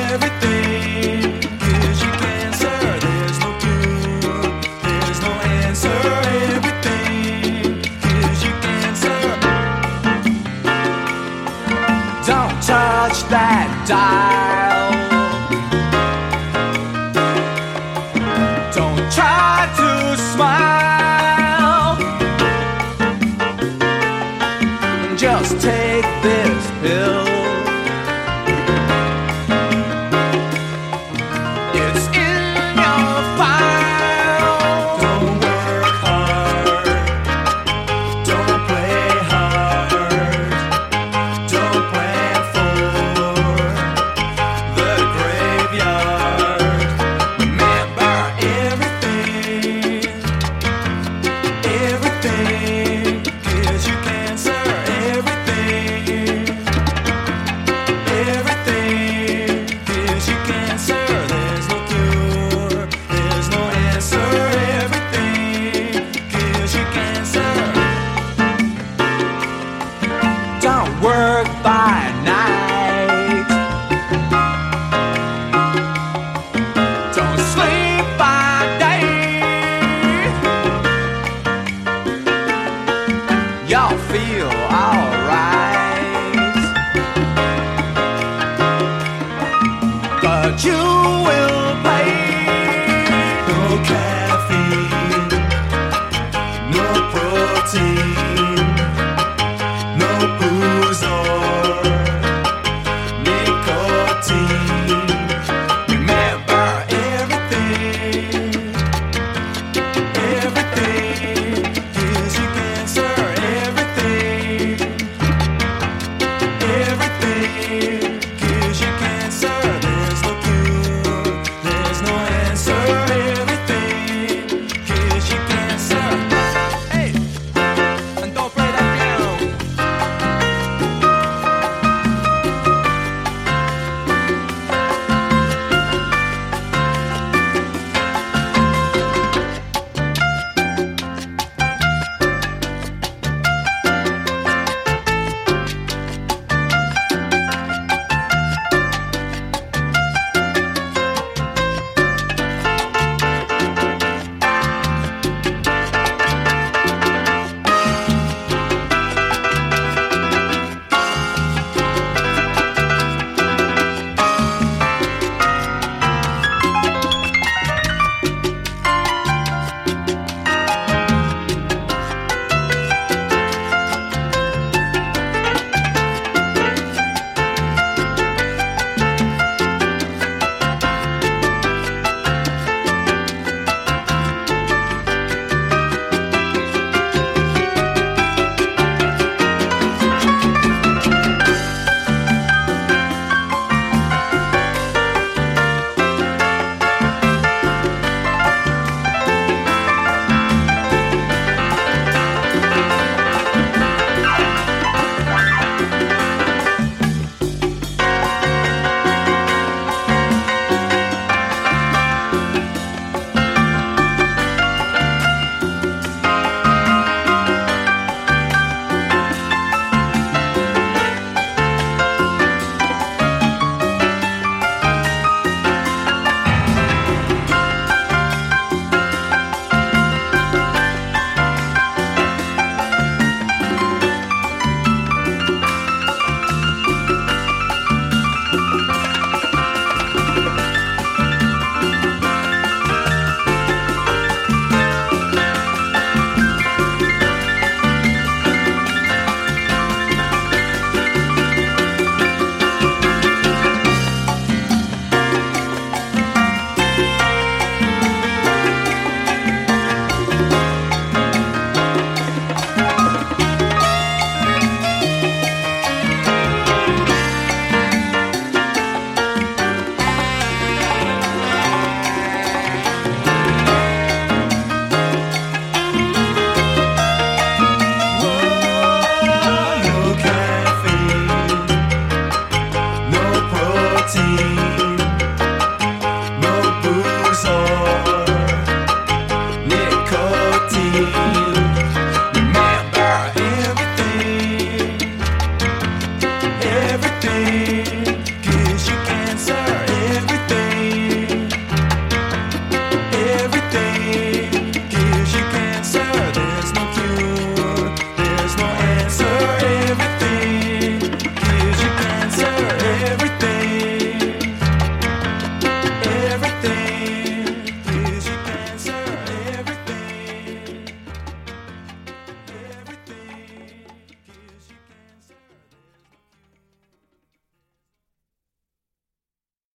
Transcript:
everything gives you cancer. There's no cure, there's no answer. Everything gives you cancer. Don't touch that dial. Don't try to smile. Just take this pill. It's in your file. Don't work hard. Don't play hard. Don't plan for the graveyard. Remember everything. Everything gives you cancer. Everything. Everything gives you cancer. There's no cure. There's no answer. Everything gives you cancer. Don't work by night. Don't sleep by day. You'll feel alright, but you will